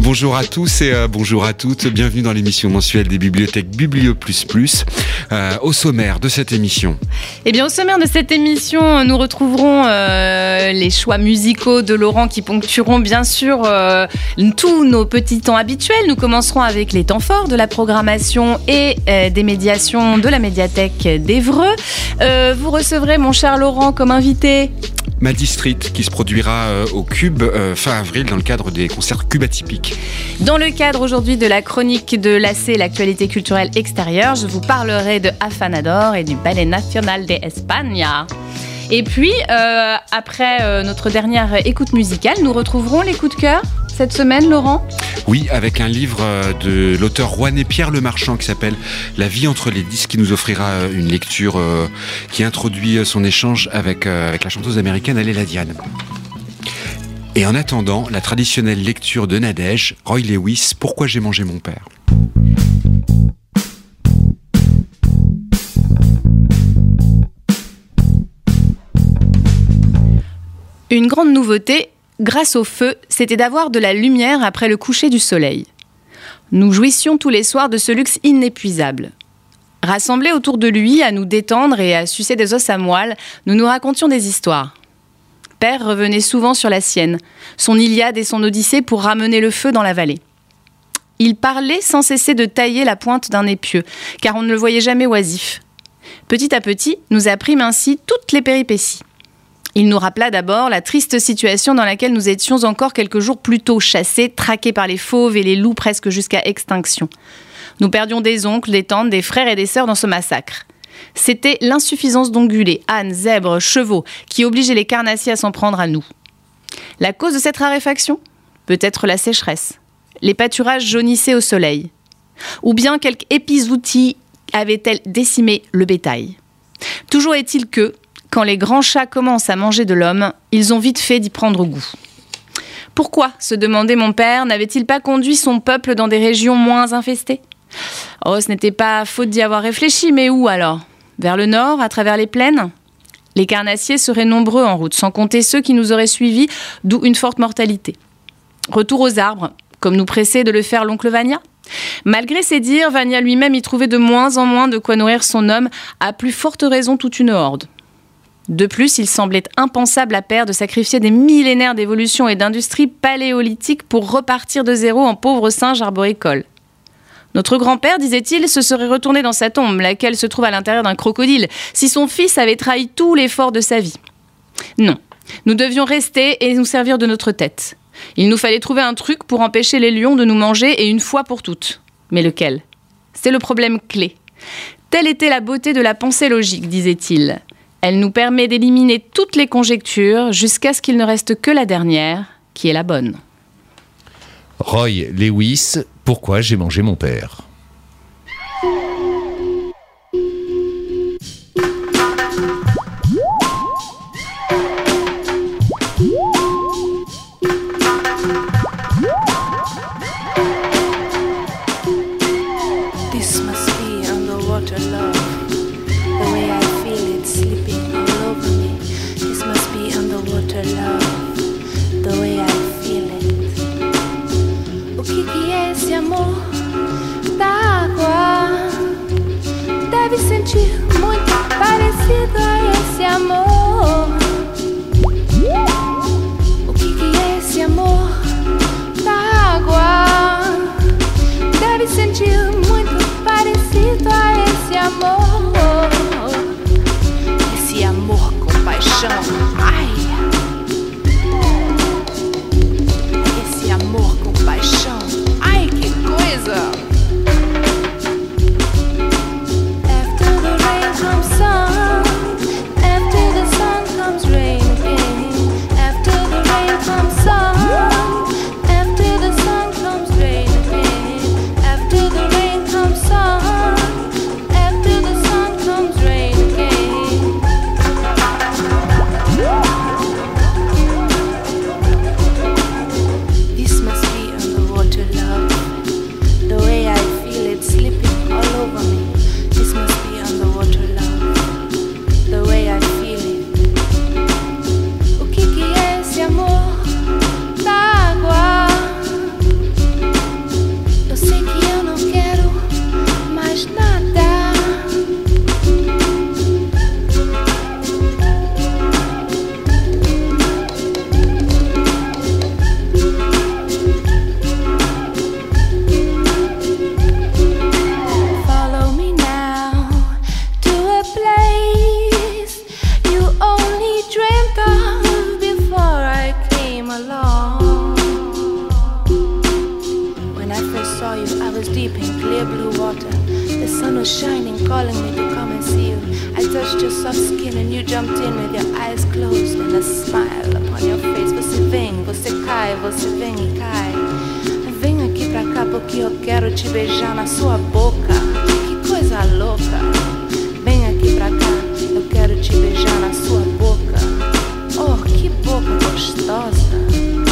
Bonjour à tous et bonjour à toutes. Bienvenue dans l'émission mensuelle des bibliothèques Biblio++. Au sommaire de cette émission. Eh bien, au sommaire de cette émission, nous retrouverons les choix musicaux de Laurent qui ponctueront bien sûr tous nos petits temps habituels. Nous commencerons avec les temps forts de la programmation et des médiations de la médiathèque d'Évreux. Vous recevrez mon cher Laurent comme invité Maddy Street qui se produira au Cube fin avril dans le cadre des concerts Cube Atypiques. Dans le cadre aujourd'hui de la chronique de l'AC, l'actualité culturelle extérieure, je vous parlerai de Afanador et du Ballet Nacional de España. Et puis, après notre dernière écoute musicale, nous retrouverons les coups de cœur cette semaine, Laurent ? Oui, avec un livre de l'auteur rouennais Pierre Lemarchand qui s'appelle « La vie entre les disques » qui nous offrira une lecture qui introduit son échange avec la chanteuse américaine Aléla Diane. Et en attendant, la traditionnelle lecture de Nadège, Roy Lewis, « Pourquoi j'ai mangé mon père ». Une grande nouveauté, grâce au feu, c'était d'avoir de la lumière après le coucher du soleil. Nous jouissions tous les soirs de ce luxe inépuisable. Rassemblés autour de lui, à nous détendre et à sucer des os à moelle, nous nous racontions des histoires. Père revenait souvent sur la sienne, son Iliade et son Odyssée pour ramener le feu dans la vallée. Il parlait sans cesser de tailler la pointe d'un épieu, car on ne le voyait jamais oisif. Petit à petit, nous apprîmes ainsi toutes les péripéties. Il nous rappela d'abord la triste situation dans laquelle nous étions encore quelques jours plus tôt, chassés, traqués par les fauves et les loups presque jusqu'à extinction. Nous perdions des oncles, des tantes, des frères et des sœurs dans ce massacre. C'était l'insuffisance d'ongulés, ânes, zèbres, chevaux, qui obligeait les carnassiers à s'en prendre à nous. La cause de cette raréfaction ? Peut-être la sécheresse. Les pâturages jaunissaient au soleil. Ou bien quelque épizoutie avait-elle décimé le bétail. Toujours est-il que, quand les grands chats commencent à manger de l'homme, ils ont vite fait d'y prendre goût. Pourquoi, se demandait mon père, n'avait-il pas conduit son peuple dans des régions moins infestées ? Oh, ce n'était pas faute d'y avoir réfléchi, mais où alors ? Vers le nord, à travers les plaines ? Les carnassiers seraient nombreux en route, sans compter ceux qui nous auraient suivis, d'où une forte mortalité. Retour aux arbres, comme nous pressait de le faire l'oncle Vania ? Malgré ses dires, Vania lui-même y trouvait de moins en moins de quoi nourrir son homme, à plus forte raison toute une horde. De plus, il semblait impensable à Père de sacrifier des millénaires d'évolution et d'industrie paléolithique pour repartir de zéro en pauvre singe arboricole. Notre grand-père, disait-il, se serait retourné dans sa tombe, laquelle se trouve à l'intérieur d'un crocodile, si son fils avait trahi tout l'effort de sa vie. Non, nous devions rester et nous servir de notre tête. Il nous fallait trouver un truc pour empêcher les lions de nous manger et une fois pour toutes. Mais lequel ? C'est le problème clé. Telle était la beauté de la pensée logique, disait-il. Elle nous permet d'éliminer toutes les conjectures jusqu'à ce qu'il ne reste que la dernière, qui est la bonne. Roy Lewis, Pourquoi j'ai mangé mon père ? This must be underwater love. The way I feel it slipping all over me. This must be underwater love. The way I feel it. O que é esse amor da água? Deve sentir muito parecido a esse amor. O que é esse amor da água? Deve sentir muito parecido a esse amor. Esse amor com paixão, ai. Esse amor com paixão, ai que coisa. deep in clear blue water. The sun was shining, calling me to come and see you. I touched your soft skin and you jumped in with your eyes closed and a smile upon your face. Você vem, você cai, você vem e cai. Vem aqui pra cá porque eu quero te beijar na sua boca. Que coisa louca. Vem aqui pra cá, eu quero te beijar na sua boca. Oh, que boca gostosa.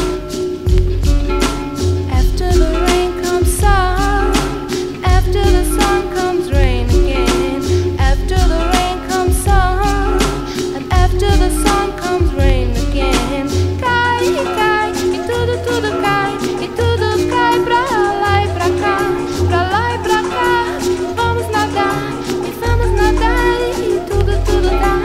After the rain comes sun, after the sun comes rain again. After the rain comes sun, and after the sun comes rain again. Cai, cai, e tudo, tudo cai, e tudo cai pra lá e pra cá, pra lá e pra cá. Vamos nadar, e tudo, tudo dá.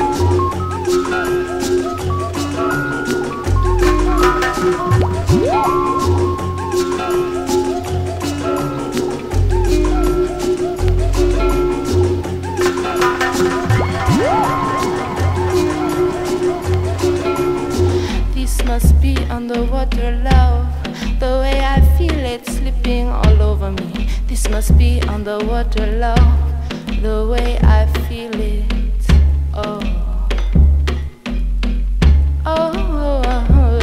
This must be underwater love, the way I feel it slipping all over me. This must be underwater love, the way I feel it. Oh, oh, oh, oh, oh,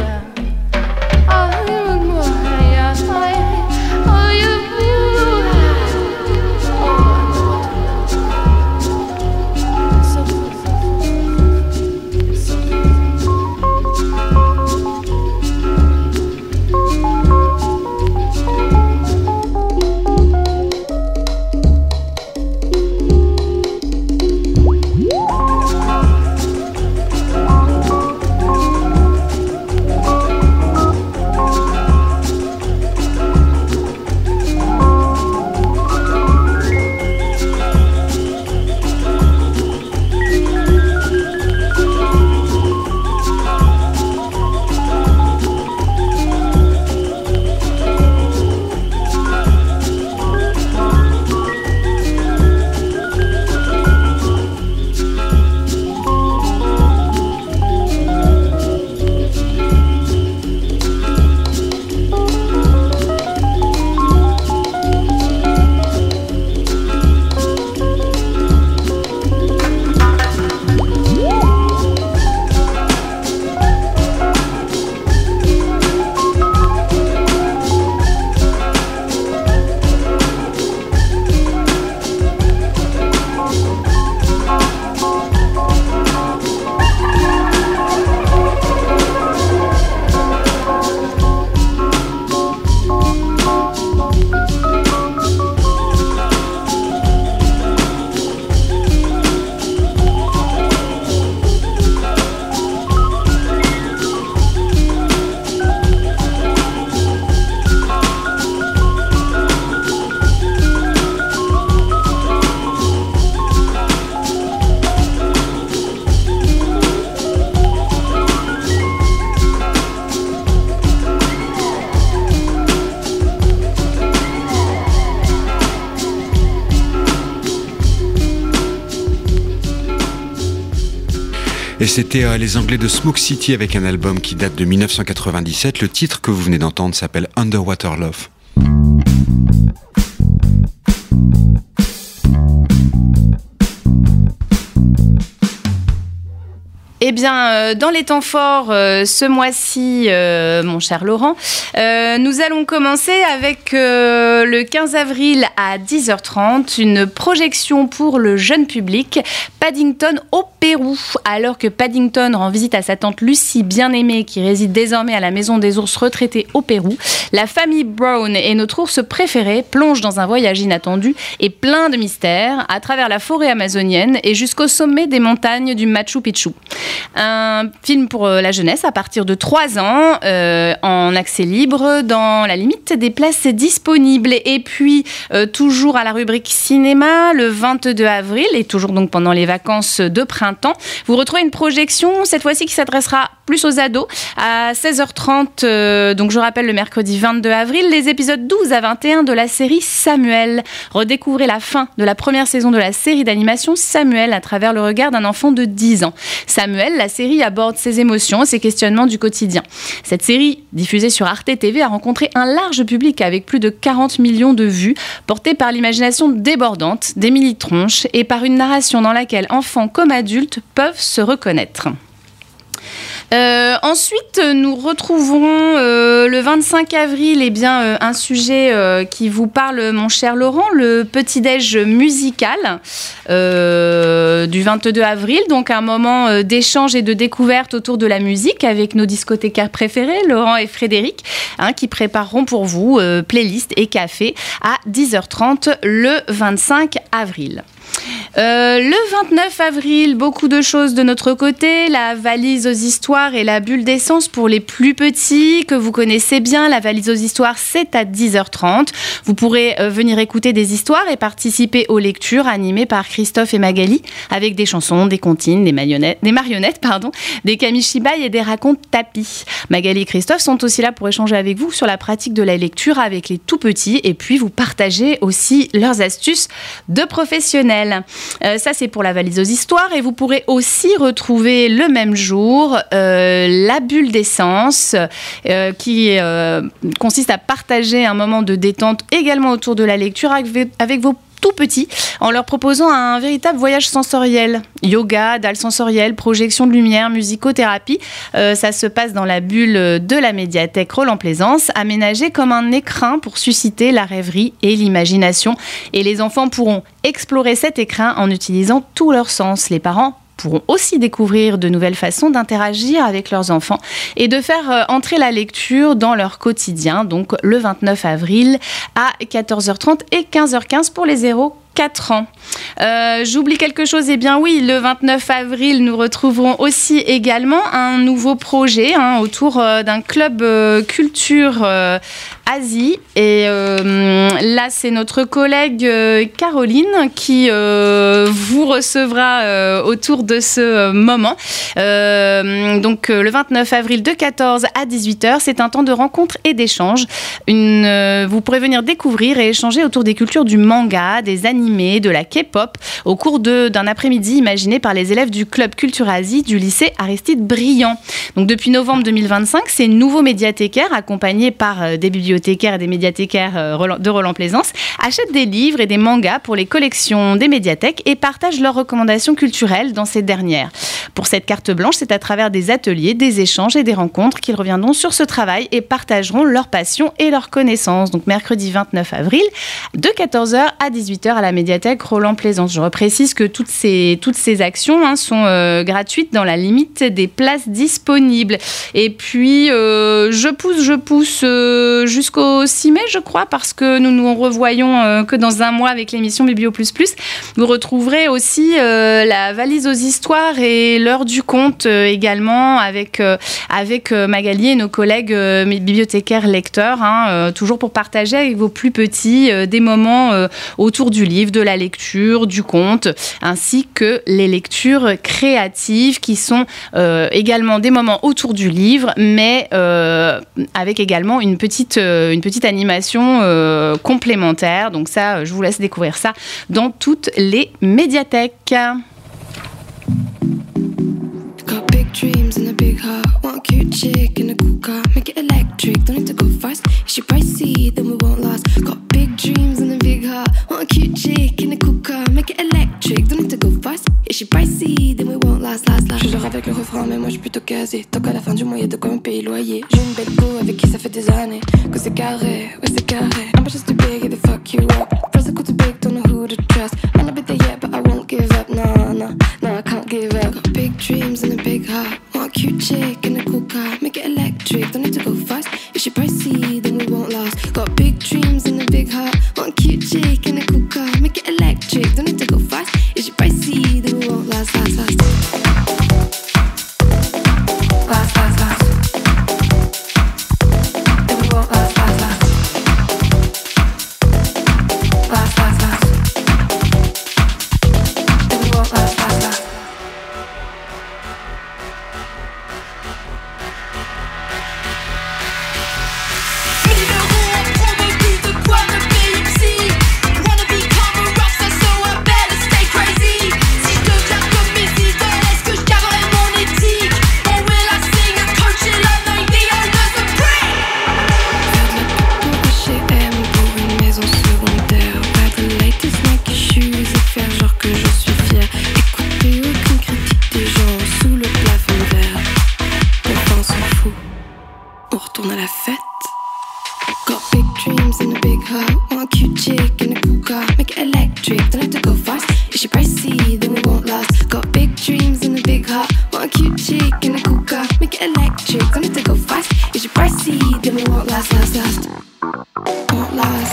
Et c'était les Anglais de Smoke City avec un album qui date de 1997. Le titre que vous venez d'entendre s'appelle Underwater Love. Eh bien, dans les temps forts, ce mois-ci, mon cher Laurent, nous allons commencer avec le 15 avril à 10h30, une projection pour le jeune public, Paddington au Pérou. Alors que Paddington rend visite à sa tante Lucie, bien-aimée, qui réside désormais à la maison des ours retraités au Pérou, la famille Brown et notre ours préféré plongent dans un voyage inattendu et plein de mystères à travers la forêt amazonienne et jusqu'au sommet des montagnes du Machu Picchu. Un film pour la jeunesse à partir de 3 ans, en accès libre, dans la limite des places disponibles. Et puis, toujours à la rubrique cinéma, le 22 avril, et toujours donc pendant les vacances de printemps, vous retrouvez une projection, cette fois-ci qui s'adressera plus aux ados, à 16h30, donc je rappelle le mercredi 22 avril, les épisodes 12 à 21 de la série Samuel. Redécouvrez la fin de la première saison de la série d'animation Samuel à travers le regard d'un enfant de 10 ans. Samuel Noël, la série aborde ses émotions et ses questionnements du quotidien. Cette série, diffusée sur Arte TV, a rencontré un large public avec plus de 40 millions de vues, portée par l'imagination débordante d'Émilie Tronche et par une narration dans laquelle enfants comme adultes peuvent se reconnaître. Ensuite, nous retrouvons le 25 avril un sujet qui vous parle, mon cher Laurent, le petit-déj musical du 22 avril. Donc un moment d'échange et de découverte autour de la musique avec nos discothécaires préférés, Laurent et Frédéric, qui prépareront pour vous playlist et café à 10h30 le 25 avril. Le 29 avril, beaucoup de choses de notre côté, la valise aux histoires et la bulle d'essence pour les plus petits que vous connaissez bien. La valise aux histoires, c'est à 10h30. Vous pourrez venir écouter des histoires et participer aux lectures animées par Christophe et Magali avec des chansons, des comptines, des marionnettes, des kamishibai et des racontes tapis. Magali et Christophe sont aussi là pour échanger avec vous sur la pratique de la lecture avec les tout petits et puis vous partager aussi leurs astuces de professionnels. Ça, c'est pour la valise aux histoires et vous pourrez aussi retrouver le même jour la bulle d'essence qui consiste à partager un moment de détente également autour de la lecture avec vos tout petits, en leur proposant un véritable voyage sensoriel. Yoga, dalles sensorielles, projection de lumière, musicothérapie. Ça se passe dans la bulle de la médiathèque Roland-Plaisance, aménagée comme un écrin pour susciter la rêverie et l'imagination. Et les enfants pourront explorer cet écrin en utilisant tous leurs sens. Les parents pourront aussi découvrir de nouvelles façons d'interagir avec leurs enfants et de faire entrer la lecture dans leur quotidien, donc le 29 avril à 14h30 et 15h15 pour les 0-4 ans. J'oublie quelque chose, eh bien oui, le 29 avril, nous retrouverons aussi également un nouveau projet autour d'un club culture Asie. Et là, c'est notre collègue Caroline qui vous recevra autour de ce moment. Donc, le 29 avril de 14 à 18h, c'est un temps de rencontre et d'échange. Vous pourrez venir découvrir et échanger autour des cultures du manga, des animés, de la K-pop, au cours d'un après-midi imaginé par les élèves du club Culture Asie du lycée Aristide Briand. Donc, depuis novembre 2025, ces nouveaux médiathécaires, accompagnés par des bibliothécaires et des médiathécaires de Roland-Plaisance, achètent des livres et des mangas pour les collections des médiathèques et partagent leurs recommandations culturelles dans ces dernières. Pour cette carte blanche, c'est à travers des ateliers, des échanges et des rencontres qu'ils reviendront sur ce travail et partageront leur passion et leurs connaissances. Donc mercredi 29 avril, de 14h à 18h à la médiathèque Roland-Plaisance. Je reprécise que toutes ces actions sont gratuites dans la limite des places disponibles. Et puis, je pousse jusqu'au 6 mai, je crois, parce que nous nous revoyons que dans un mois avec l'émission Biblio++. Vous retrouverez aussi la valise aux histoires et l'heure du conte également avec Magali et nos collègues bibliothécaires lecteurs, toujours pour partager avec vos plus petits des moments autour du livre, de la lecture, du conte, ainsi que les lectures créatives qui sont également des moments autour du livre, mais avec également une petite animation complémentaire. Donc ça, je vous laisse découvrir ça dans toutes les médiathèques. Got big dreams and a big heart. Want a cute chick in a cool car. Make it electric, don't need to go fast. If she pricey, then we won't last. Got big dreams and a big heart. Want a cute chick in a cool car. Make it electric, don't need to go fast. If she pricey, then we won't last. Je genre avec le refrain, mais moi je suis plutôt casé. Tant qu'à la fin du mois, y'a de quoi me payer loyer. J'ai une belle go avec qui ça fait des années que c'est carré, ouais c'est carré. I'm just too big, they fuck you up. Physical too big, don't know who to trust. I'm not there yet, but I won't give up. No, I can't give up. Got big dreams and a big heart. Want a cute chick in a cool car. Make it electric, don't need to go fast. If she pricey, then we won't last. Got big dreams and a big heart. Want a cute chick in a cool car. Make it electric, don't need to go fast. If she pricey, then we won't last. Then we won't last. Got big dreams and a big heart. Want a cute chick in a cool car. Make it electric, don't have to go fast. Is she pricey, then we won't last. Got big dreams and a big heart. Want a cute chick in a cool car. Make it electric, don't have to go fast. Is she pricey, then we won't last. Won't last.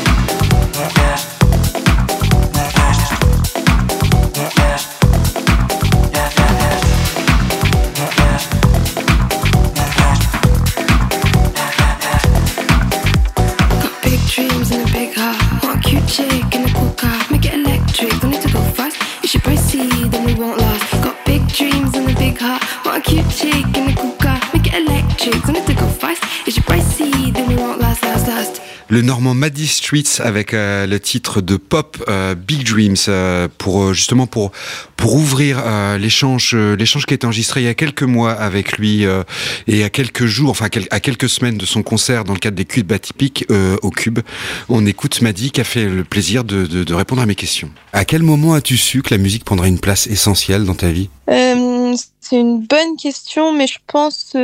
Dreams and a big heart. Want a cute chick in a cool car. Make it electric, don't need to go fast. Is she pricey, then we won't last. Got big dreams and a big heart. Want a cute chick in a cool car. Make it electric, don't need to go fast. Is she pricey, then we won't last. Le Normand Maddie Streets avec le titre de pop Big Dreams pour justement pour ouvrir l'échange qui a été enregistré il y a quelques mois avec lui et à quelques jours, enfin à quelques semaines de son concert dans le cadre des Cubes Atypiques au Cube. On écoute Maddie qui a fait le plaisir de répondre à mes questions. À quel moment as-tu su que la musique prendrait une place essentielle dans ta vie ? C'est une bonne question, mais je pense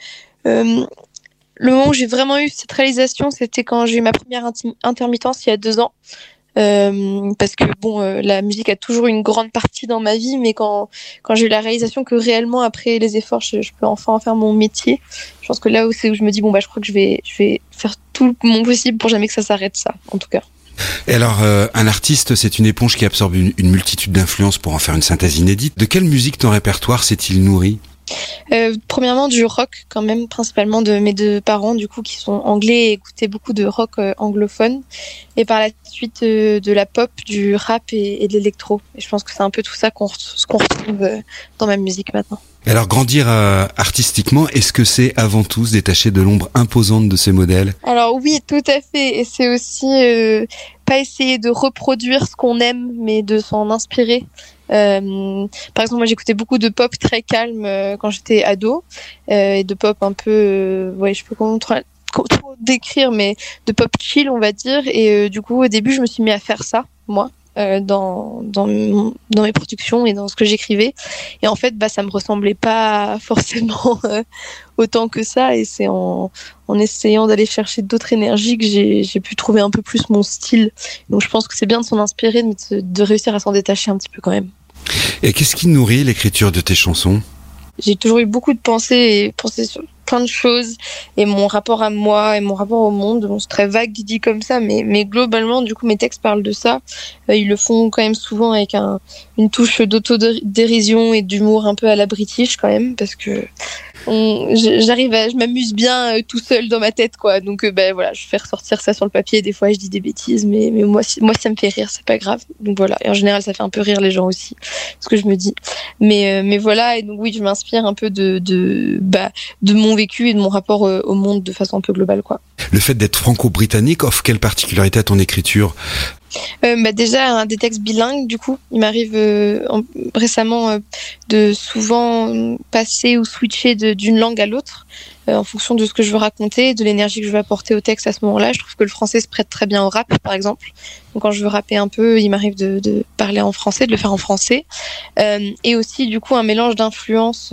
le moment où j'ai vraiment eu cette réalisation, c'était quand j'ai eu ma première intermittence il y a 2 ans. Parce que la musique a toujours une grande partie dans ma vie, mais quand j'ai eu la réalisation que réellement après les efforts je peux enfin en faire mon métier, je pense que là c'est où je me dis je crois que je vais faire tout mon possible pour jamais que ça s'arrête, ça en tout cas. Et alors un artiste, c'est une éponge qui absorbe une multitude d'influences pour en faire une synthèse inédite. De quelle musique ton répertoire s'est-il nourri ? Premièrement du rock quand même, principalement de mes 2 parents du coup qui sont anglais et écoutaient beaucoup de rock anglophone, et par la suite de la pop, du rap et de l'électro, et je pense que c'est un peu tout ça qu'on retrouve dans ma musique maintenant. Et alors grandir artistiquement, est-ce que c'est avant tout se détacher de l'ombre imposante de ces modèles ? Alors oui, tout à fait, et c'est aussi pas essayer de reproduire ce qu'on aime, mais de s'en inspirer. Par exemple, moi j'écoutais beaucoup de pop très calme quand j'étais ado, et de pop un peu, je sais pas comment trop décrire, mais de pop chill on va dire, et du coup au début je me suis mis à faire ça, moi. Dans mes productions et dans ce que j'écrivais, et en fait ça me ressemblait pas forcément autant que ça, et c'est en essayant d'aller chercher d'autres énergies que j'ai pu trouver un peu plus mon style. Donc je pense que c'est bien de s'en inspirer, de réussir à s'en détacher un petit peu quand même. Et qu'est-ce qui nourrit l'écriture de tes chansons ? J'ai toujours eu beaucoup de pensées sur plein de choses, et mon rapport à moi et mon rapport au monde, c'est très vague dit comme ça, mais globalement du coup mes textes parlent de ça. Ils le font quand même souvent avec une touche d'autodérision et d'humour un peu à la British quand même, parce que je m'amuse bien tout seul dans ma tête quoi, donc je fais ressortir ça sur le papier. Des fois je dis des bêtises, mais moi ça me fait rire, c'est pas grave, donc voilà, et en général ça fait un peu rire les gens aussi, ce que je me dis, mais voilà, et donc oui, je m'inspire un peu de mon vécu et de mon rapport au monde de façon un peu globale quoi. Le fait d'être franco-britannique offre quelle particularité à ton écriture ? Déjà des textes bilingues, du coup il m'arrive récemment de souvent passer ou switcher d'une langue à l'autre en fonction de ce que je veux raconter, de l'énergie que je veux apporter au texte à ce moment-là. Je trouve que le français se prête très bien au rap par exemple, donc quand je veux rapper un peu, il m'arrive de parler en français, de le faire en français, et aussi du coup un mélange d'influences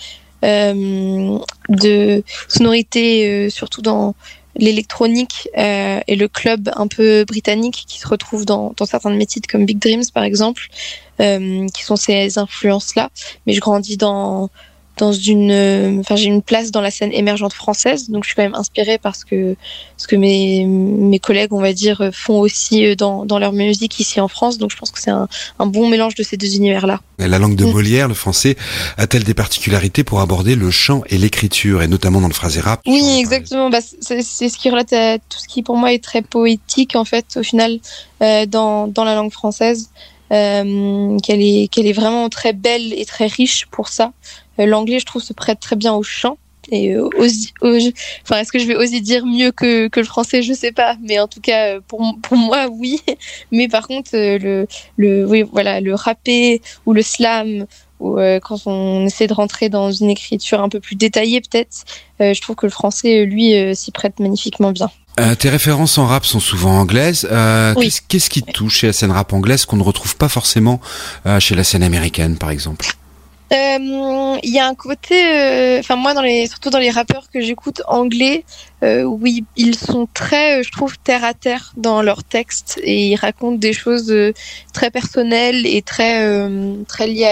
de sonorités, surtout dans l'électronique et le club un peu britannique qui se retrouve dans certains de mes titres comme Big Dreams par exemple, qui sont ces influences-là. Mais je grandis j'ai une place dans la scène émergente française, donc je suis quand même inspirée par ce que mes collègues, on va dire, font aussi dans leur musique ici en France. Donc je pense que c'est un bon mélange de ces 2 univers-là. La langue de Molière, le français, a-t-elle des particularités pour aborder le chant et l'écriture, et notamment dans le phrasé rap ? Oui, exactement. C'est ce qui relate à tout ce qui pour moi est très poétique en fait au final dans la langue française. Qu'elle est vraiment très belle et très riche pour ça. L'anglais, je trouve, se prête très bien au chant. Et est-ce que je vais oser dire mieux que le français, je sais pas, mais en tout cas pour moi oui. Mais par contre le rappé ou le slam, ou quand on essaie de rentrer dans une écriture un peu plus détaillée peut-être, je trouve que le français lui s'y prête magnifiquement bien. Tes références en rap sont souvent anglaises. Oui. Qu'est-ce qui te touche chez la scène rap anglaise qu'on ne retrouve pas forcément chez la scène américaine, par exemple ? Il y a un côté, enfin moi surtout dans les rappeurs que j'écoute anglais, oui, ils sont très, je trouve, terre à terre dans leurs textes et ils racontent des choses très personnelles et très liées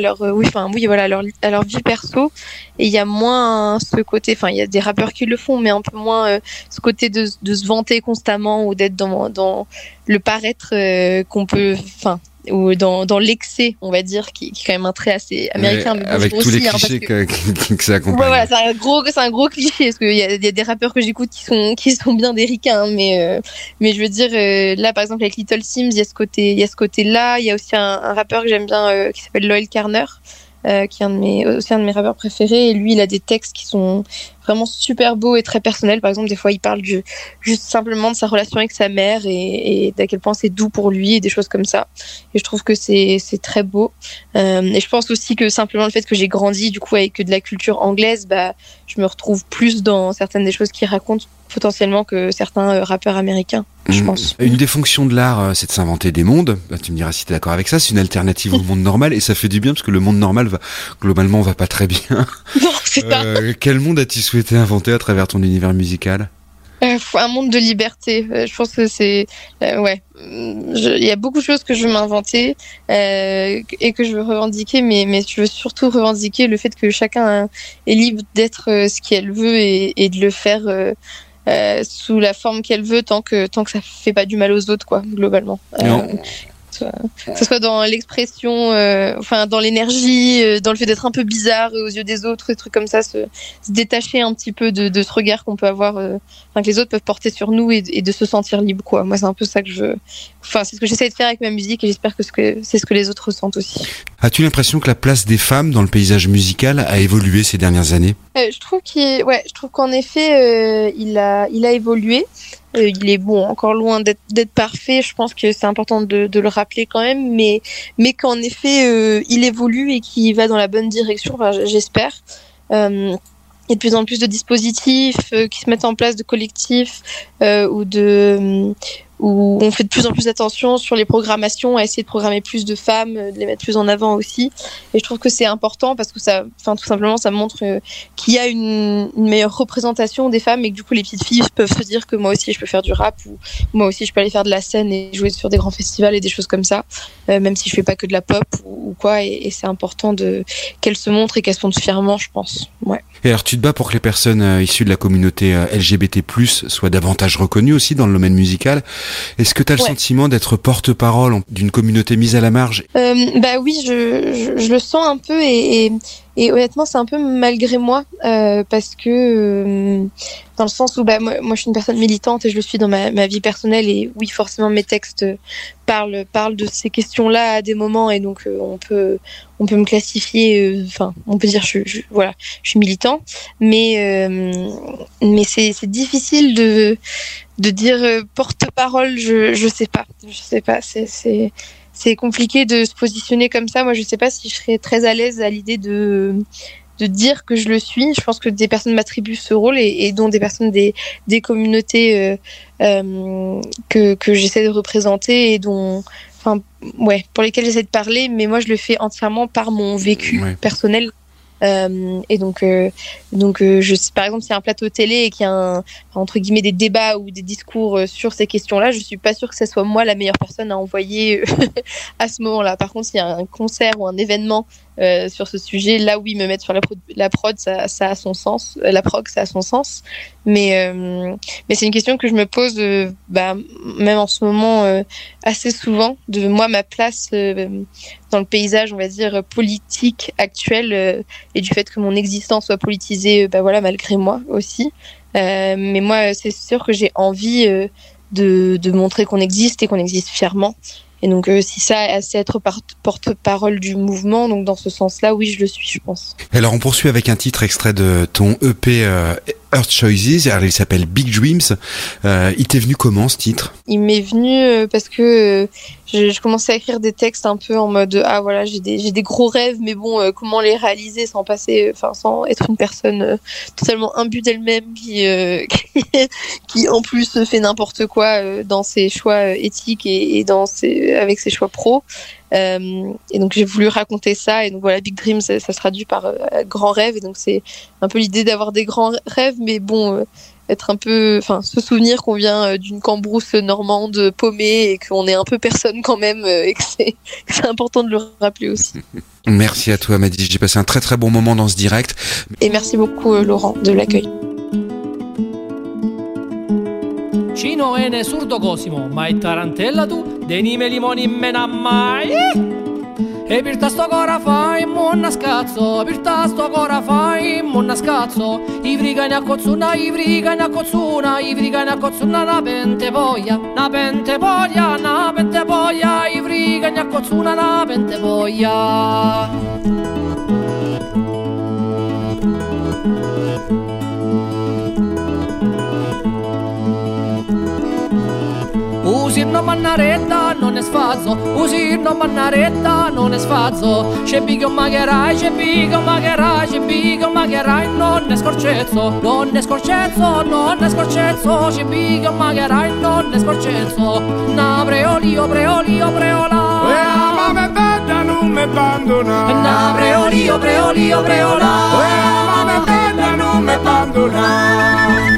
à leur vie perso. Et il y a moins ce côté, enfin il y a des rappeurs qui le font, mais un peu moins ce côté de se vanter constamment ou d'être dans le paraître qu'on peut, enfin. Ou dans l'excès, on va dire, qui est quand même un trait assez américain. Mais avec tous les clichés que ça accompagne. Ouais, voilà, c'est un gros cliché, parce qu'il y a des rappeurs que j'écoute qui sont bien des ricains, mais je veux dire, là, par exemple, avec Little Sims, il y a ce côté-là. Il y a aussi un rappeur que j'aime bien, qui s'appelle Loel Carner, qui est aussi un de mes rappeurs préférés, et lui, il a des textes qui sont vraiment super beaux et très personnels. Par exemple, des fois, il parle juste simplement de sa relation avec sa mère et d'à quel point c'est doux pour lui et des choses comme ça. Et je trouve que c'est très beau. Et je pense aussi que simplement le fait que j'ai grandi du coup avec de la culture anglaise, bah, je me retrouve plus dans certaines des choses qu'il raconte potentiellement que certains rappeurs américains, je pense. Une des fonctions de l'art, c'est de s'inventer des mondes. Tu me diras si tu es d'accord avec ça. C'est une alternative au monde normal et ça fait du bien parce que le monde normal globalement va pas très bien. Non, c'est ça. Quel monde as-tu souhaité inventer à travers ton univers musical ? Un monde de liberté. Je pense que c'est il y a beaucoup de choses que je veux m'inventer et que je veux revendiquer, mais je veux surtout revendiquer le fait que chacun est libre d'être ce qu'elle veut et de le faire sous la forme qu'elle veut tant que ça fait pas du mal aux autres, quoi, globalement. Que ce soit dans l'expression, dans l'énergie, dans le fait d'être un peu bizarre aux yeux des autres, des trucs comme ça, se détacher un petit peu de ce regard qu'on peut avoir, que les autres peuvent porter sur nous et de se sentir libre, quoi. Moi, c'est un peu ça que c'est ce que j'essaie de faire avec ma musique et j'espère que c'est ce que les autres ressentent aussi. As-tu l'impression que la place des femmes dans le paysage musical a évolué ces dernières années ? Je trouve qu'en effet, il a évolué. Il est encore loin d'être parfait. Je pense que c'est important de le rappeler quand même, mais qu'en effet, il évolue et qu'il va dans la bonne direction. Enfin, j'espère. Il y a de plus en plus de dispositifs qui se mettent en place, de collectifs où on fait de plus en plus attention sur les programmations, à essayer de programmer plus de femmes, de les mettre plus en avant aussi. Et je trouve que c'est important parce que tout simplement, ça montre qu'il y a une meilleure représentation des femmes et que du coup, les petites filles peuvent se dire que moi aussi, je peux faire du rap ou moi aussi, je peux aller faire de la scène et jouer sur des grands festivals et des choses comme ça, même si je fais pas que de la pop ou quoi. Et c'est important qu'elles se montrent et qu'elles se montrent fièrement, je pense. Ouais. Et alors, tu te bats pour que les personnes issues de la communauté LGBT+, soient davantage reconnues aussi dans le domaine musical. Est-ce que tu as le sentiment d'être porte-parole d'une communauté mise à la marge ? Oui, je le sens un peu et honnêtement, c'est un peu malgré moi parce que dans le sens où moi je suis une personne militante et je le suis dans ma vie personnelle et oui, forcément mes textes parlent de ces questions-là à des moments et donc on peut me classifier, on peut dire je suis militant, mais c'est difficile de dire porte-parole, je sais pas, c'est compliqué de se positionner comme ça. Moi, je sais pas si je serais très à l'aise à l'idée de dire que je le suis. Je pense que des personnes m'attribuent ce rôle et dont des personnes des communautés que j'essaie de représenter et pour lesquelles j'essaie de parler. Mais moi, je le fais entièrement par mon vécu personnel. Et donc par exemple, s'il y a un plateau télé et qu'il y a entre guillemets des débats ou des discours sur ces questions-là, je suis pas sûre que ce soit moi la meilleure personne à envoyer à ce moment-là. Par contre, s'il y a un concert ou un événement sur ce sujet, là oui, me mettre sur la prod, ça a son sens. La prog, ça a son sens. Mais c'est une question que je me pose, même en ce moment assez souvent, de moi ma place dans le paysage, on va dire politique actuel, et du fait que mon existence soit politisée, malgré moi aussi. Mais moi, c'est sûr que j'ai envie de montrer qu'on existe et qu'on existe fièrement. Et donc, si ça, c'est être porte-parole du mouvement, donc dans ce sens-là, oui, je le suis, je pense. Alors, on poursuit avec un titre extrait de ton EP Earth Choices. Alors, il s'appelle Big Dreams. Il t'est venu comment, ce titre ? Il m'est venu parce que je commençais à écrire des textes un peu en mode j'ai des gros rêves, mais bon, comment les réaliser sans être une personne totalement imbue d'elle-même qui en plus fait n'importe quoi dans ses choix éthiques et avec ses choix pro. Et donc j'ai voulu raconter ça, et donc voilà, Big Dreams, ça se traduit par grand rêve, et donc c'est un peu l'idée d'avoir des grands rêves, mais bon, être un peu, enfin, se souvenir qu'on vient d'une cambrousse normande paumée et qu'on est un peu personne quand même, et que c'est important de le rappeler aussi. Merci à toi, Maddy. J'ai passé un très très bon moment dans ce direct. Et merci beaucoup, Laurent, de l'accueil. Cino ene surdo Cosimo, mai tarantella tu, denime limoni mena mai. E per sto cora fai, monna scazzo, per sto cora fai, monna scazzo. I vrigani a cozzuna, i vrigani a cozzuna, i vrigani a cozzuna, na pente poglia, na pente poglia, na pente poglia, i vrigani a cozzuna, na pente poglia. Usirno mannaretta non è sfazzo, usirno mannaretta non è sfazzo. C'è bigo magherai, c'è bigo magherai, c'è bigo magherai, non è scorcezzo, non è scorcezzo, non è scorcezzo. C'è bigo magherai, non è scorcezzo. Na preolio, preolio, preola. Ma me bella non me abbandona. Na preolio, preolio, preola. Ma me bella non me abbandona.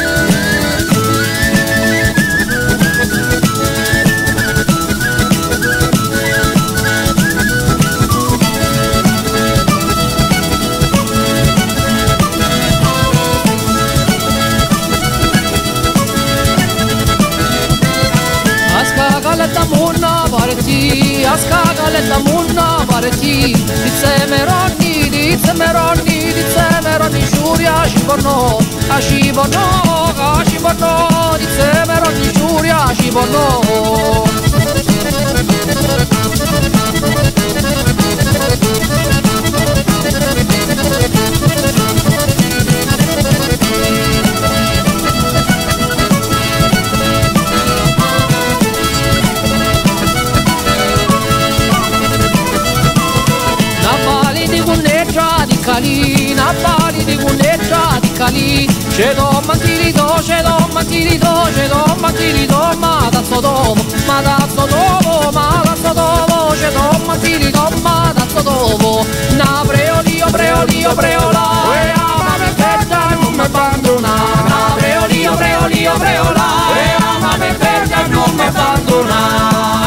Ascagaletta munna parecchi, ascagaletta munna parecchi. Dizze meronni, giuria ciborno, a ciborno, dizze meronni, giuria ciborno. Calina, pali di cunetta di calì. C'è domantilido, c'è domantilido, c'è domantilido, ma dazzo dopo, ma dazzo dopo, ma dazzo dopo, c'è domantilido, ma dazzo dopo. Na preolio, preolio, preola. Ma me bella non me abbandona. Na preolio, preolio, preola. Ma me bella non me abbandona.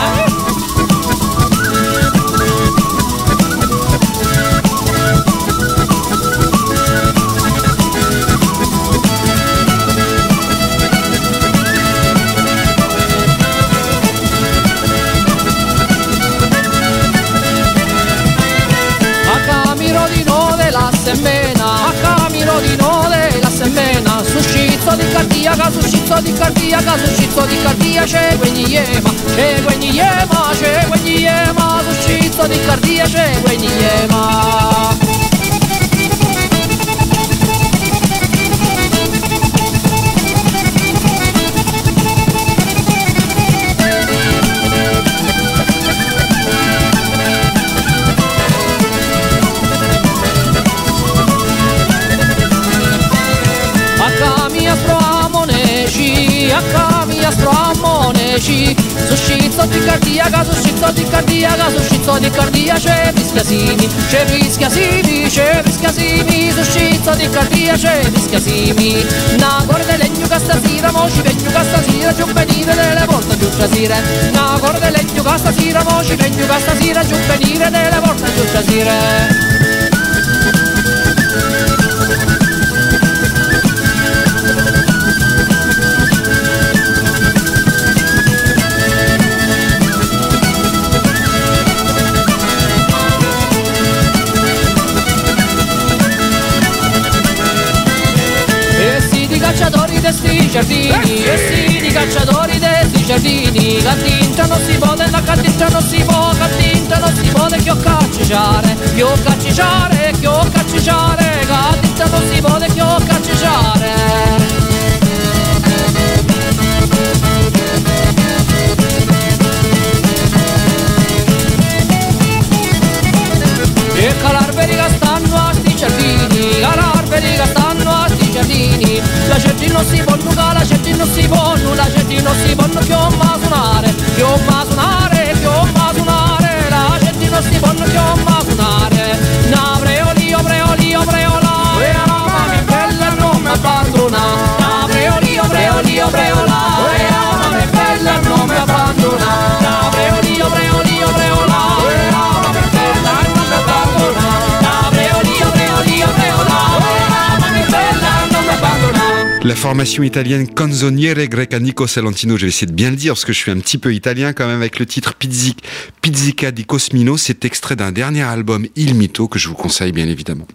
Suscizzo di cardiaca, suscizzo di cardia, c'è guegniyema, c'è guegniyema, c'è guegniyema, suscizzo di cardia, c'è guegniyema. Suscizzo di cardiaca, suscizzo di cardiaca, suscizzo di cardia, c'è viscasimi, c'è viscasimi, c'è viscasimi, suscizzo di cardia, c'è viscasimi. Na corda legno che stasera, mo ci vengo che stasera, giù venire delle volte giù stasera. Na corda legno che stasera, mo ci vengo che stasera, giù venire delle volte giù stasera. Cacciatori de sti giardini, e sì di cacciatori de sti giardini. Cattinta non si può, nella cattinta non si può, cattinta non si può, che ho cacciare, che ho cacciare, che ho cacciare, cattinta non si può, che ho cacciare. E calarberi che stanno a sti giardini, calarberi che stanno a sti giardini. La gente non si può nulla, la gente non si può nulla, la gente non si può che ho ma suonare, che ho ma suonare, che ho ma suonare. La formation italienne Canzoniere Greca Nico Salentino, je vais essayer de bien le dire parce que je suis un petit peu italien quand même, avec le titre Pizzica di Cosmino. C'est extrait d'un dernier album, Il Mito, que je vous conseille bien évidemment.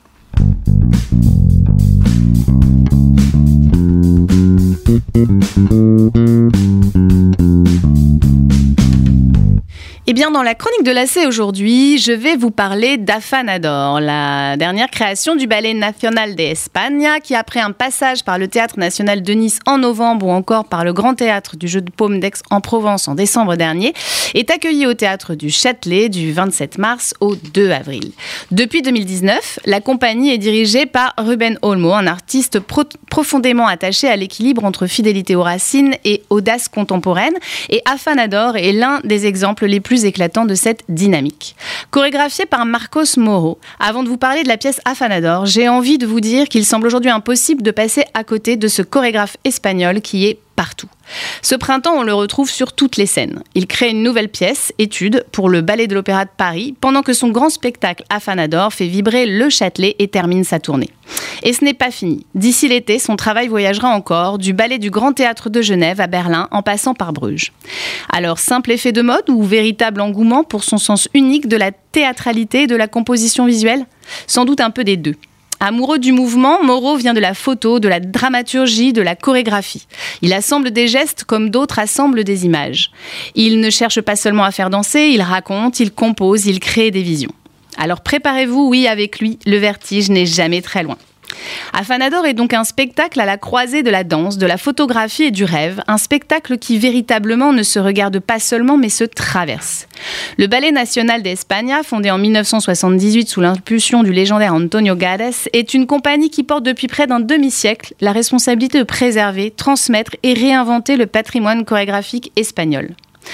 Eh bien, dans la chronique de l'AC aujourd'hui, je vais vous parler d'Afanador, la dernière création du Ballet Nacional de España, qui après un passage par le Théâtre National de Nice en novembre ou encore par le Grand Théâtre du Jeu de Paume d'Aix-en-Provence en décembre dernier, est accueilli au Théâtre du Châtelet du 27 mars au 2 avril. Depuis 2019, la compagnie est dirigée par Ruben Olmo, un artiste profondément attaché à l'équilibre entre fidélité aux racines et audace contemporaine, et Afanador est l'un des exemples les plus éclatant de cette dynamique. Chorégraphié par Marcos Moro, avant de vous parler de la pièce Afanador, j'ai envie de vous dire qu'il semble aujourd'hui impossible de passer à côté de ce chorégraphe espagnol qui est partout. Ce printemps, on le retrouve sur toutes les scènes. Il crée une nouvelle pièce, Étude, pour le Ballet de l'Opéra de Paris, pendant que son grand spectacle Afanador fait vibrer le Châtelet et termine sa tournée. Et ce n'est pas fini. D'ici l'été, son travail voyagera encore, du Ballet du Grand Théâtre de Genève à Berlin, en passant par Bruges. Alors, simple effet de mode ou véritable engouement pour son sens unique de la théâtralité et de la composition visuelle ? Sans doute un peu des deux. Amoureux du mouvement, Moro vient de la photo, de la dramaturgie, de la chorégraphie. Il assemble des gestes comme d'autres assemblent des images. Il ne cherche pas seulement à faire danser, il raconte, il compose, il crée des visions. Alors préparez-vous, oui, avec lui, le vertige n'est jamais très loin. Afanador est donc un spectacle à la croisée de la danse, de la photographie et du rêve, un spectacle qui véritablement ne se regarde pas seulement mais se traverse. Le Ballet Nacional de España, fondé en 1978 sous l'impulsion du légendaire Antonio Gades, est une compagnie qui porte depuis près d'un demi-siècle la responsabilité de préserver, transmettre et réinventer le patrimoine chorégraphique espagnol.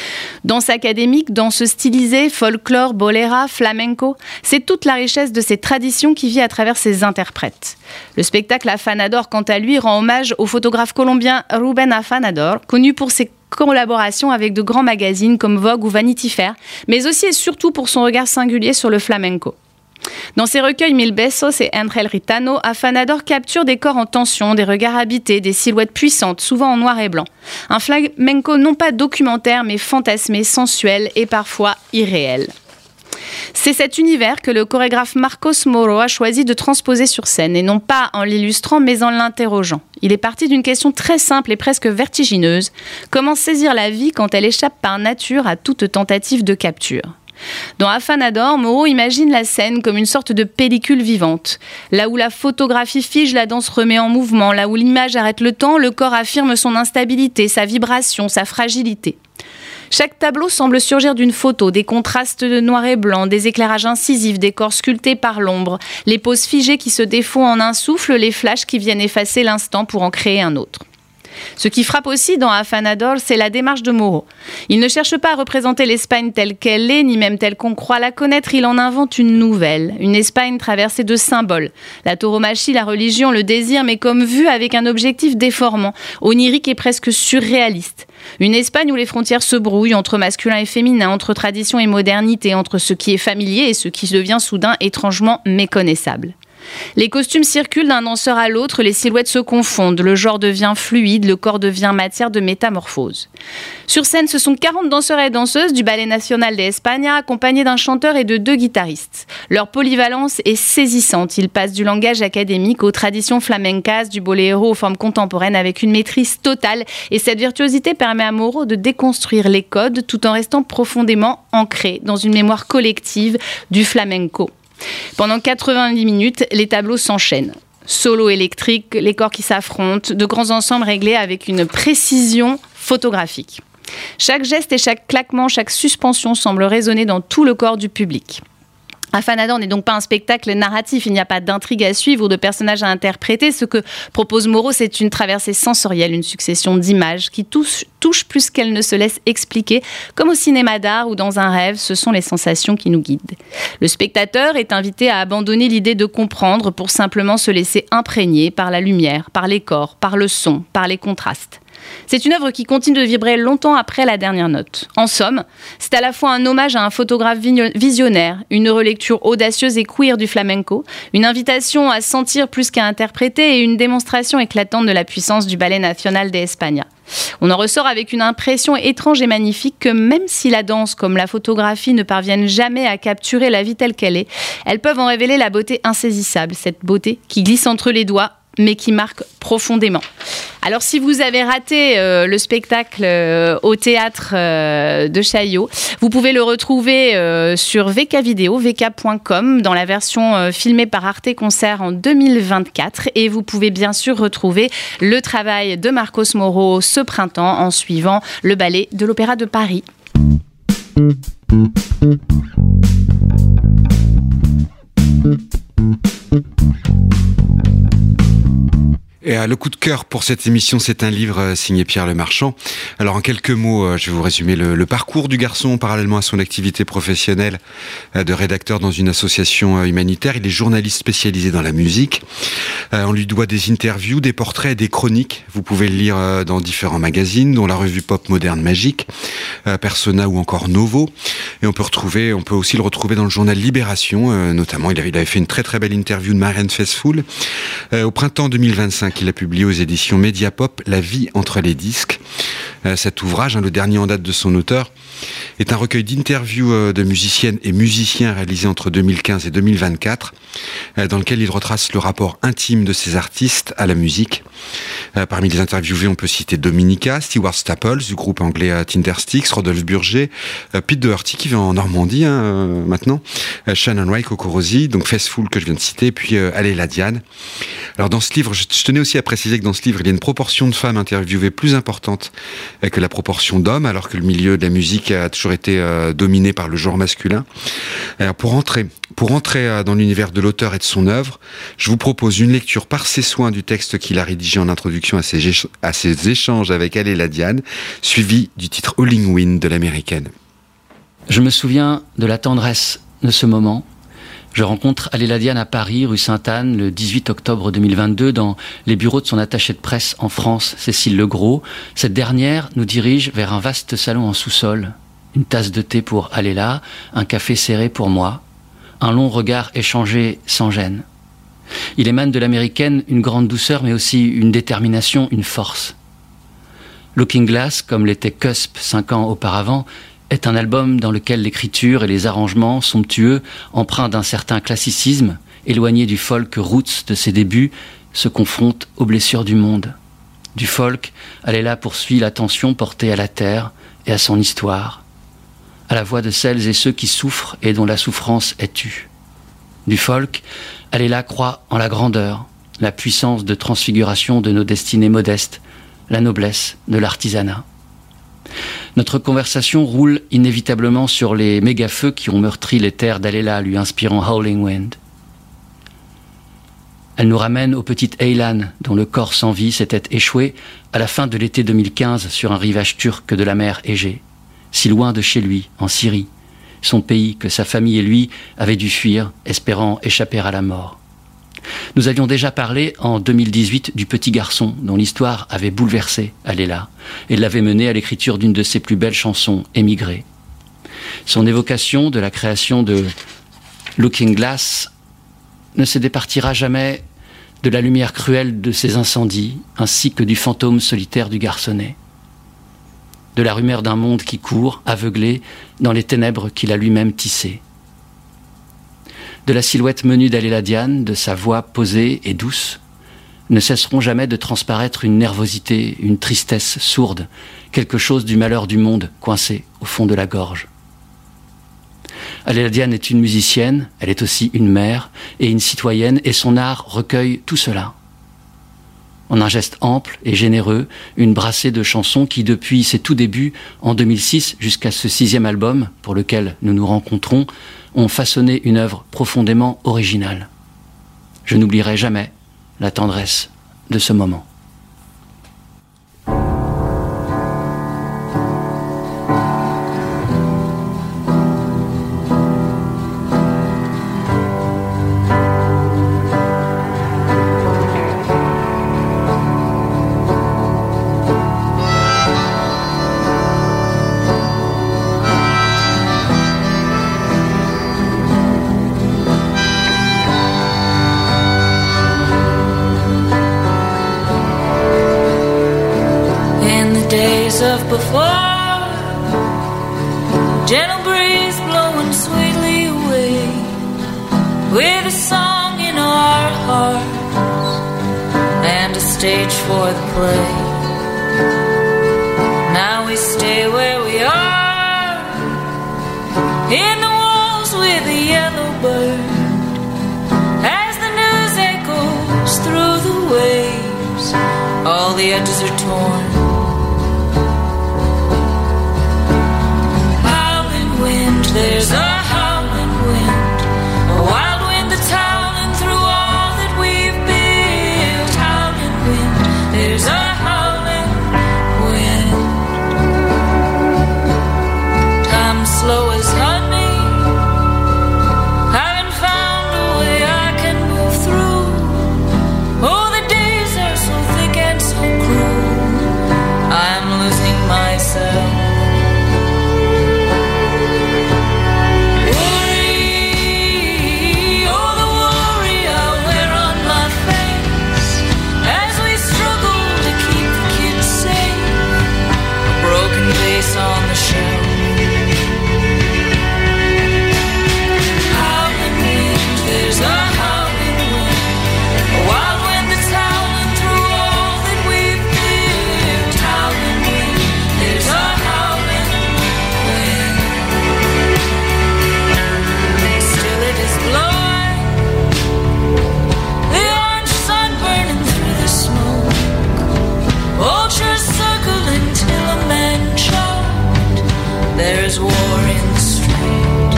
Danse académique, danse stylisée, folklore, bolera, flamenco, c'est toute la richesse de ces traditions qui vit à travers ses interprètes. Le spectacle Afanador, quant à lui, rend hommage au photographe colombien Ruben Afanador, connu pour ses collaborations avec de grands magazines comme Vogue ou Vanity Fair, mais aussi et surtout pour son regard singulier sur le flamenco. Dans ses recueils Mil Besos et Angel Ritano, Afanador capture des corps en tension, des regards habités, des silhouettes puissantes, souvent en noir et blanc. Un flamenco non pas documentaire, mais fantasmé, sensuel et parfois irréel. C'est cet univers que le chorégraphe Marcos Moro a choisi de transposer sur scène, et non pas en l'illustrant, mais en l'interrogeant. Il est parti d'une question très simple et presque vertigineuse. Comment saisir la vie quand elle échappe par nature à toute tentative de capture ? Dans Afanador, Moro imagine la scène comme une sorte de pellicule vivante. Là où la photographie fige, la danse remet en mouvement. Là où l'image arrête le temps, le corps affirme son instabilité, sa vibration, sa fragilité. Chaque tableau semble surgir d'une photo, des contrastes de noir et blanc, des éclairages incisifs, des corps sculptés par l'ombre, les poses figées qui se défont en un souffle, les flashs qui viennent effacer l'instant pour en créer un autre. Ce qui frappe aussi dans Afanador, c'est la démarche de Moro. Il ne cherche pas à représenter l'Espagne telle qu'elle est, ni même telle qu'on croit la connaître, il en invente une nouvelle. Une Espagne traversée de symboles. La tauromachie, la religion, le désir, mais comme vue avec un objectif déformant, onirique et presque surréaliste. Une Espagne où les frontières se brouillent entre masculin et féminin, entre tradition et modernité, entre ce qui est familier et ce qui devient soudain étrangement méconnaissable. Les costumes circulent d'un danseur à l'autre, les silhouettes se confondent, le genre devient fluide, le corps devient matière de métamorphose. Sur scène, ce sont 40 danseurs et danseuses du Ballet Nacional de España, accompagnés d'un chanteur et de 2 guitaristes. Leur polyvalence est saisissante, ils passent du langage académique aux traditions flamencas, du boléro aux formes contemporaines avec une maîtrise totale, et cette virtuosité permet à Moro de déconstruire les codes tout en restant profondément ancré dans une mémoire collective du flamenco. Pendant 90 minutes, les tableaux s'enchaînent. Solo électrique, les corps qui s'affrontent, de grands ensembles réglés avec une précision photographique. Chaque geste et chaque claquement, chaque suspension semble résonner dans tout le corps du public. Afanador n'est donc pas un spectacle narratif, il n'y a pas d'intrigue à suivre ou de personnages à interpréter. Ce que propose Moro, c'est une traversée sensorielle, une succession d'images qui touchent plus qu'elles ne se laissent expliquer. Comme au cinéma d'art ou dans un rêve, ce sont les sensations qui nous guident. Le spectateur est invité à abandonner l'idée de comprendre pour simplement se laisser imprégner par la lumière, par les corps, par le son, par les contrastes. C'est une œuvre qui continue de vibrer longtemps après la dernière note. En somme, c'est à la fois un hommage à un photographe visionnaire, une relecture audacieuse et queer du flamenco, une invitation à sentir plus qu'à interpréter et une démonstration éclatante de la puissance du Ballet Nacional de España. On en ressort avec une impression étrange et magnifique que même si la danse comme la photographie ne parviennent jamais à capturer la vie telle qu'elle est, elles peuvent en révéler la beauté insaisissable, cette beauté qui glisse entre les doigts mais qui marque profondément. Alors si vous avez raté le spectacle au théâtre de Chaillot, vous pouvez le retrouver sur VK Vidéo, vk.com, dans la version filmée par Arte Concert en 2024. Et vous pouvez bien sûr retrouver le travail de Marcos Moro ce printemps en suivant le ballet de l'Opéra de Paris. Et le coup de cœur pour cette émission, c'est un livre signé Pierre Lemarchand. Alors en quelques mots, je vais vous résumer le parcours du garçon parallèlement à son activité professionnelle de rédacteur dans une association humanitaire. Il est journaliste spécialisé dans la musique. On lui doit des interviews, des portraits et des chroniques. Vous pouvez le lire dans différents magazines, dont la revue Pop Moderne Magique, Persona ou encore Novo. Et on peut aussi le retrouver dans le journal Libération. Notamment, il avait fait une très très belle interview de Marianne Faithfull. Au printemps 2025, il a publié aux éditions Mediapop La vie entre les disques. Cet ouvrage, le dernier en date de son auteur, est un recueil d'interviews de musiciennes et musiciens réalisés entre 2015 et 2024, dans lequel il retrace le rapport intime de ces artistes à la musique. Parmi les interviewés, on peut citer Dominica, Stewart Staples du groupe anglais Tindersticks, Rodolphe Burger, Pete Doherty qui vit en Normandie maintenant, Shannon Wright, Coco Rosie, donc Faithfull que je viens de citer, puis Aléla Diane. Alors dans ce livre, je tenais aussi à préciser que dans ce livre, il y a une proportion de femmes interviewées plus importante que la proportion d'hommes, alors que le milieu de la musique a toujours été dominé par le genre masculin. Alors pour entrer dans l'univers de l'auteur et de son œuvre, je vous propose une lecture par ses soins du texte qu'il a rédigé en introduction à ses échanges avec Aléla Diane, suivi du titre Howling Wind de l'américaine. Je me souviens de la tendresse de ce moment. Je rencontre Aléla Diane à Paris, rue Sainte-Anne, le 18 octobre 2022, dans les bureaux de son attachée de presse en France, Cécile Legros. Cette dernière nous dirige vers un vaste salon en sous-sol. Une tasse de thé pour Aléla, un café serré pour moi, un long regard échangé sans gêne. Il émane de l'américaine une grande douceur, mais aussi une détermination, une force. Looking Glass, comme l'était Cusp 5 ans auparavant, est un album dans lequel l'écriture et les arrangements somptueux, empreints d'un certain classicisme, éloignés du folk roots de ses débuts, se confrontent aux blessures du monde. Du folk, Aléla poursuit l'attention portée à la terre et à son histoire, à la voix de celles et ceux qui souffrent et dont la souffrance est tue. Du folk, Aléla croit en la grandeur, la puissance de transfiguration de nos destinées modestes, la noblesse de l'artisanat. Notre conversation roule inévitablement sur les méga-feux qui ont meurtri les terres d'Aléla, lui inspirant Howling Wind. Elle nous ramène au petit Eylan, dont le corps sans vie s'était échoué à la fin de l'été 2015 sur un rivage turc de la mer Égée, si loin de chez lui, en Syrie, son pays que sa famille et lui avaient dû fuir, espérant échapper à la mort. Nous avions déjà parlé en 2018 du petit garçon dont l'histoire avait bouleversé Aléla et l'avait mené à l'écriture d'une de ses plus belles chansons, Émigré. Son évocation de la création de Looking Glass ne se départira jamais de la lumière cruelle de ces incendies ainsi que du fantôme solitaire du garçonnet. De la rumeur d'un monde qui court, aveuglé, dans les ténèbres qu'il a lui-même tissées. De la silhouette menue d'Aléla Diane, de sa voix posée et douce, ne cesseront jamais de transparaître une nervosité, une tristesse sourde, quelque chose du malheur du monde coincé au fond de la gorge. Aléla Diane est une musicienne, elle est aussi une mère et une citoyenne, et son art recueille tout cela. En un geste ample et généreux, une brassée de chansons qui, depuis ses tout débuts, en 2006 jusqu'à ce 6e album, pour lequel nous nous rencontrons, ont façonné une œuvre profondément originale. Je n'oublierai jamais la tendresse de ce moment. days of before. Gentle breeze blowing sweetly away, with a song in our hearts and a stage for the play. Now we stay where we are, in the walls with a yellow bird, as the news echoes through the waves. All the edges are torn. Howling wind, there's a howling wind, a wild wind that's howling through all that we've built. Howling wind, there's a howling wind. Time slow as honey, haven't found a way I can move through. Oh, the days are so thick and so cruel, I'm losing myself. On the shelf. Howling wind, there's a howling wind, a wild wind that's howling through all that we've built. Howling wind, there's a howling wind. Still it is blowing, the orange sun burning through the smoke, vultures circling till a man chokes. There's war in the street.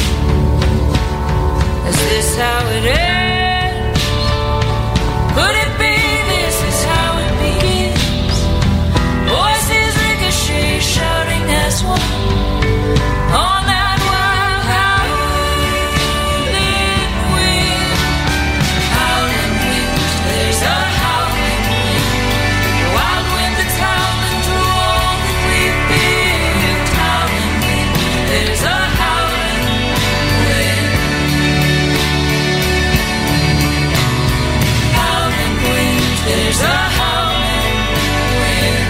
Is this how it ends? Could it be this is how it begins? Voices ricochet, shouting as one on that wild howling wind. Howling wind, there's a howling wind, a wild wind that's howling through all that we've built. There's a howling wind. Howling wind, there's a howling wind.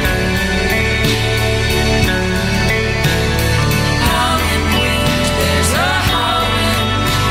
Howling wind, there's a howling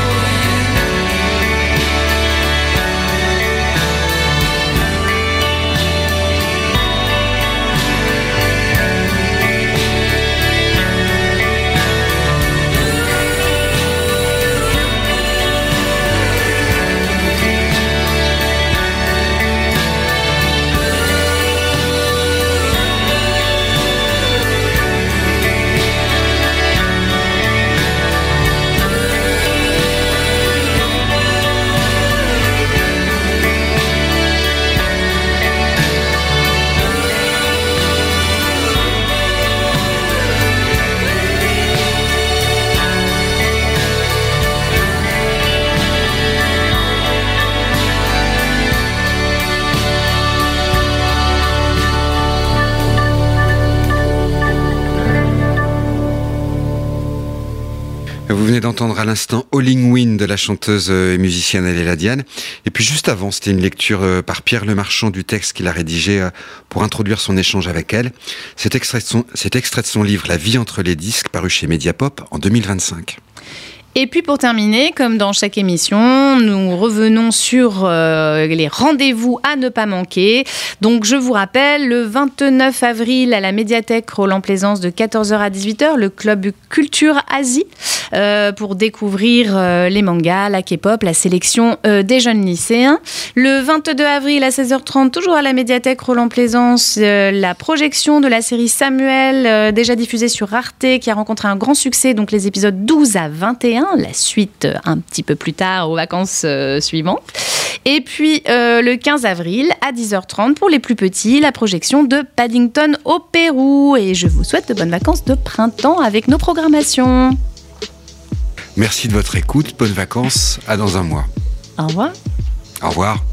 Vous venez d'entendre à l'instant Howling Wind de la chanteuse et musicienne Aléla Diane. Et puis juste avant, c'était une lecture par Pierre Lemarchand du texte qu'il a rédigé pour introduire son échange avec elle. Cet extrait de son livre La vie entre les disques, paru chez Mediapop en 2025. Et puis pour terminer, comme dans chaque émission, nous revenons sur les rendez-vous à ne pas manquer. Donc je vous rappelle, le 29 avril à la médiathèque Roland-Plaisance de 14h à 18h, le club Culture Asie, pour découvrir les mangas, la K-pop, la sélection des jeunes lycéens. Le 22 avril à 16h30, toujours à la médiathèque Roland-Plaisance, la projection de la série Samuel, déjà diffusée sur Arte, qui a rencontré un grand succès, donc les épisodes 12 à 21. La suite un petit peu plus tard aux vacances suivantes. Et puis le 15 avril à 10h30 pour les plus petits, la projection de Paddington au Pérou. Et je vous souhaite de bonnes vacances de printemps avec nos programmations. Merci de votre écoute, bonnes vacances, à dans un mois. Au revoir. Au revoir.